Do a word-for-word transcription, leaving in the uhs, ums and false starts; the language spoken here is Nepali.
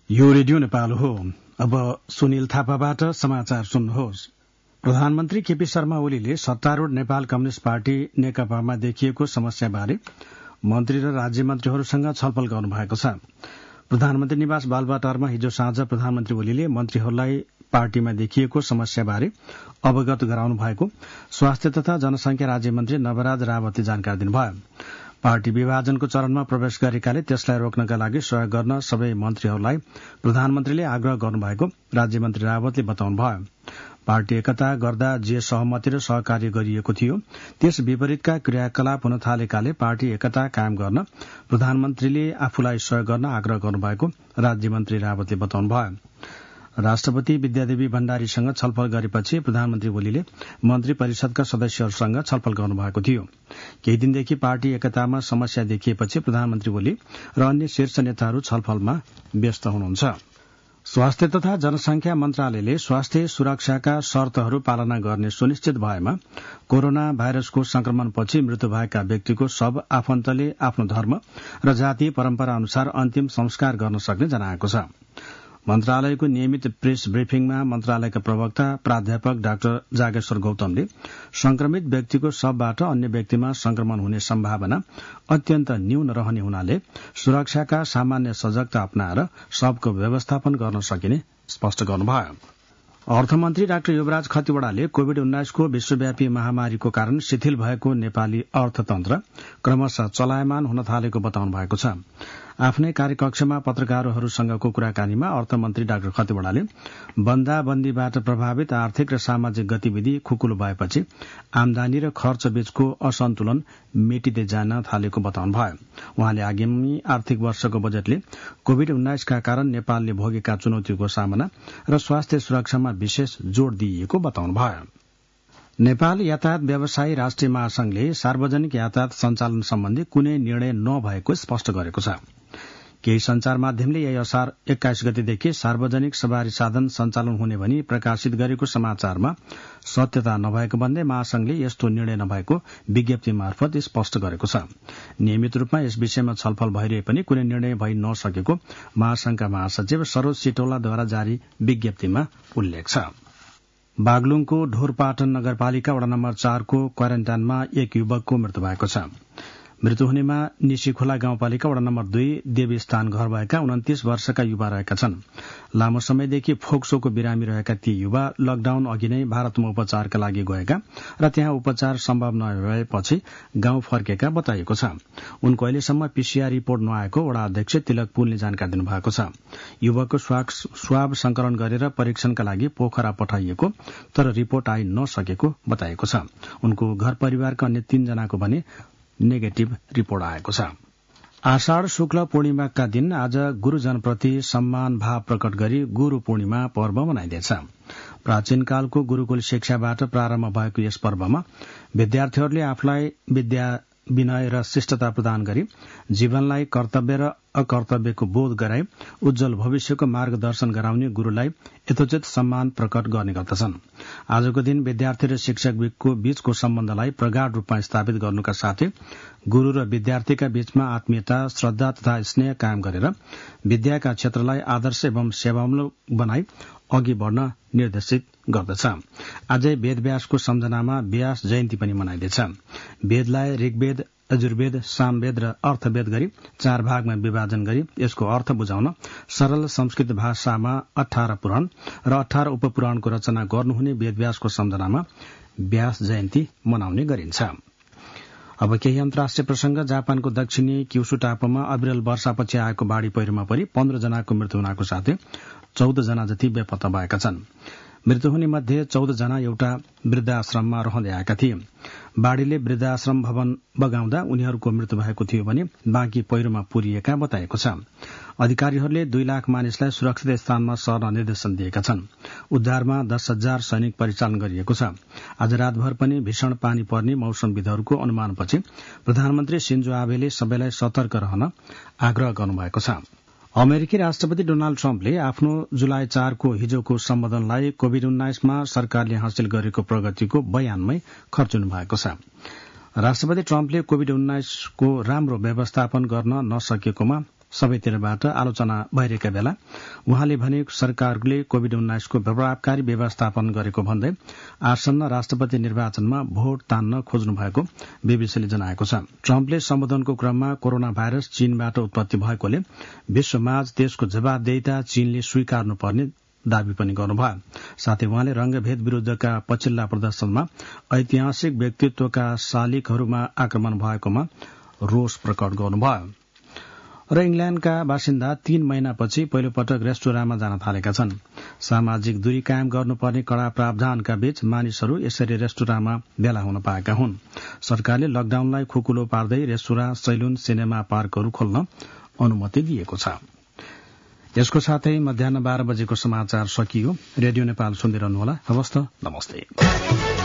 यो रेडियो नेपाल हो। अब सुनिल थापाबाट समाचार सुन्नुहोस्। प्रधानमन्त्री केपी शर्मा ओलीले सत्तारूढ़ नेपाल कम्युनिष्ट पार्टी नेकपामा देखिएको समस्याबारे मन्त्री र राज्य मन्त्रीहरूसँग छलफल गर्नुभएको छ। प्रधानमन्त्री निवास बालुवाटारमा हिजो साँझ प्रधानमन्त्री ओलीले मन्त्रीहरूलाई पार्टीमा देखिएको समस्याबारे अवगत गराउनु भएको स्वास्थ्य तथा जनसंख्या राज्य मन्त्री नवराज रावतले जानकारी दिनुभयो। पार्टी विभाजनको चरणमा प्रवेश गरेकाले त्यसलाई रोक्नका लागि सहयोग गर्न सबै मन्त्रीहरूलाई प्रधानमन्त्रीले आग्रह गर्नुभएको राज्यमन्त्री रावतले बताउनुभयो। पार्टी एकता गर्दा जे सहमति र सहकार्य गरिएको थियो त्यस विपरीतका क्रियाकलाप हुन थालेकाले पार्टी एकता कायम गर्न प्रधानमन्त्रीले आफूलाई सहयोग गर्न आग्रह गर्नुभएको राज्यमन्त्री रावतले बताउनुभयो। राष्ट्रपति विद्यादेवी भण्डारीसँग छलफल गरेपछि प्रधानमन्त्री ओलीले मन्त्री परिषदका सदस्यहरूसँग छलफल गर्नुभएको थियो। केही दिनदेखि पार्टी एकतामा समस्या देखिएपछि प्रधानमन्त्री ओली र अन्य शीर्ष नेताहरू छलफलमा व्यस्त हुनुहुन्छ। स्वास्थ्य तथा जनसंख्या मन्त्रालयले स्वास्थ्य सुरक्षाका शर्तहरू पालना गर्ने सुनिश्चित भएमा कोरोना भाइरसको संक्रमणपछि मृत्यु भएका व्यक्तिको शव आफन्तले आफ्नो धर्म र जातीय परम्परा अनुसार अन्तिम संस्कार गर्न सक्ने जनाएको छ। मन्त्रालयको नियमित प्रेस ब्रिफिङमा मन्त्रालयका प्रवक्ता प्राध्यापक डाक्टर जागेश्वर गौतमले संक्रमित व्यक्तिको शवबाट अन्य व्यक्तिमा संक्रमण हुने सम्भावना अत्यन्त न्यून रहने हुनाले सुरक्षाका सामान्य सजगता अपनाएर शवको व्यवस्थापन गर्न सकिने स्पष्ट गर्नुभयो। अर्थमन्त्री डाक्टर युवराज खतिवड़ाले कोविड उन्नाइसको विश्वव्यापी महामारीको कारण शिथिल भएको नेपाली अर्थतन्त्र क्रमशः चलायमान हुन थालेको बताउनु भएको छ। आफ्नै कार्यकक्षमा पत्रकारहरूसँगको कुराकानीमा अर्थमन्त्री डाक्टर खतिवड़ाले बन्दाबन्दीबाट प्रभावित आर्थिक र सामाजिक गतिविधि खुकुलो भएपछि आमदानी र खर्च बीचको असन्तुलन मेटिँदै जान थालेको बताउनुभयो। उहाँले आगामी आर्थिक वर्षको बजेटले कोविड उन्नाइसका कारण नेपालले भोगेका चुनौतीको सामना र स्वास्थ्य सुरक्षामा विशेष जोड़ दिइएको बताउनुभयो। नेपाल यातायात व्यवसायी राष्ट्रिय महासंघले सार्वजनिक यातायात सञ्चालन सम्बन्धी कुनै निर्णय नभएको स्पष्ट गरेको छ। केही संचार माध्यमले यही असार एक्काइस गतेदेखि सार्वजनिक सवारी साधन सञ्चालन हुने भनी प्रकाशित गरेको समाचारमा सत्यता नभएको भन्दै महासंघले यस्तो निर्णय नभएको विज्ञप्ति मार्फत स्पष्ट गरेको छ। नियमित रूपमा यस विषयमा छलफल भइरहे पनि कुनै निर्णय भइ नसकेको महासंघका महासचिव सरोज सिटौलाद्वारा जारी विज्ञप्तिमा उल्लेख छ। बागलुङको ढोरपाटन नगरपालिका वडा नम्बर चारको क्वारेन्टाइनमा एक युवकको मृत्यु भएको छ। मृत्यु हुनेमा निशीखोला गाउँपालिका वडा नम्बर दुई देवीस्थान घर भएका उन्तीस वर्षका युवा रहेका छन्। लामो समयदेखि फोक्सोको बिरामी रहेका ती युवा लकडाउन अघि नै भारतमा उपचारका लागि गएका र त्यहाँ उपचार सम्भव नभएपछि गाउँ फर्केका बताइएको छ। उनको अहिलेसम्म पीसीआर रिपोर्ट नआएको वडा अध्यक्ष तिलक पुलले जानकारी दिनुभएको छ। युवकको स्वाब संकलन गरेर परीक्षणका लागि पोखरा पठाइएको तर रिपोर्ट आई नसकेको बताइएको छ। उनको घर परिवारका अन्य तीनजनाको भने नेगेटिभ रिपोर्ट आएको छ। आषाढ़ शुक्ल पूर्णिमाका दिन आज गुरूजनप्रति सम्मान भाव प्रकट गरी गुरू पूर्णिमा पर्व मनाइँदैछ। प्राचीन कालको गुरूकुल शिक्षाबाट प्रारम्भ भएको यस पर्वमा विद्यार्थीहरूले आफूलाई विद्या विनय र शिष्टता प्रदान गरी जीवनलाई कर्तव्य र अकर्तव्यको बोध गराई उज्जवल भविष्यको मार्गदर्शन गराउने गुरूलाई यथोचित सम्मान प्रकट गर्ने गर्दछन्। आजको दिन विद्यार्थी र शिक्षकको बीचको सम्बन्धलाई प्रगाढ रूपमा स्थापित गर्नुका साथै गुरू र विद्यार्थीका बीचमा आत्मीयता, श्रद्धा तथा स्नेह कायम गरेर विद्याका क्षेत्रलाई आदर्श एवं सेवामूलक बनाई अघि बढ़न निर्देशित गर्दछ। आजै वेदव्यासको सम्झनामा व्यास जयन्ती पनि मनाइँदैछ। वेदलाई ऋग्वेद, यजुर्वेद, सामवेद र अर्थवेद गरी चार भागमा विभाजन गरी यसको अर्थ बुझाउन सरल संस्कृत भाषामा अठारह पुराण र अठारह उपपुराणको रचना गर्नुहुने वेदव्यासको सम्झनामा व्यास जयन्ती मनाउने गरिन्छ। अब केही अन्तर्राष्ट्रिय प्रसंग। जापानको दक्षिणी क्युसु टापुमा अविरल वर्षापछि आएको बाढ़ी पहिरोमा परि पन्ध्र जनाको मृत्यु हुनको साथै चौध जना जति बेपत्ता भएका छन्। मृत्यु हुने मध्ये चौध जना एउटा वृद्धाश्रममा रहँदै आएका थिए। बाढ़ीले वृद्धाश्रम भवन बगाउँदा उनीहरूको मृत्यु भएको थियो भने बाँकी पहिरोमा पुरिएका बताएको छ। अधिकारीहरूले दुई लाख मानिसलाई सुरक्षित स्थानमा सर्न निर्देशन दिएका छन्। उद्धारमा दस हजार सैनिक परिचालन गरिएको छ। आज रातभर पनि भीषण पानी पर्ने मौसमविदहरूको अनुमानपछि प्रधानमन्त्री सिन्जो आबेले सबैलाई सतर्क रहन आग्रह गर्नुभएको छ। अमेरिकी राष्ट्रपति डोनाल्ड ट्रम्पले आफ्नो जुलाई चारको हिजोको सम्बोधनलाई कोविड उन्नाइसमा सरकारले हासिल गरेको प्रगतिको बयानमै खर्चिनु भएको छ। राष्ट्रपति ट्रम्पले कोविड उन्नाइसको राम्रो व्यवस्थापन गर्न नसकेकोमा सबैतिरबाट आलोचना भइरहेका बेला उहाँले भने सरकारले कोविड उन्नाइसको प्रभावकारी व्यवस्थापन गरेको भन्दै आसन्न राष्ट्रपति निर्वाचनमा भोट तान्न खोज्नु भएको बीबीसीले जनाएको छ। ट्रम्पले सम्बोधनको क्रममा कोरोना भाइरस चीनबाट उत्पत्ति भएकोले विश्वमाझ त्यसको जवाबदेहिता चीनले स्वीकार्नुपर्ने दावी पनि गर्नुभयो। साथै उहाँले रंगभेद विरूद्धका पछिल्ला प्रदर्शनमा ऐतिहासिक व्यक्तित्वका शालिकहरूमा आक्रमण भएकोमा रोष प्रकट गर्नुभयो। र इंग्ल्याण्डका बासिन्दा तीन महिनापछि पहिलो पटक रेस्टुराँमा जान थालेका छन्। सामाजिक दूरी कायम गर्नुपर्ने कड़ा प्रावधानका बीच मानिसहरू यसरी रेस्टुराँमा भेला हुन पाएका हुन्। सरकारले लकडाउनलाई खुकुलो पार्दै रेस्टुराँ, सैलुन, सिनेमा पार्कहरू खोल्न अनुमति दिएको छ। यसको साथै मध्याह बाह्र बजेको समाचार सकियो। रेडियो नेपाल सुन्दै रहनुहोला। हवस् त, नमस्ते।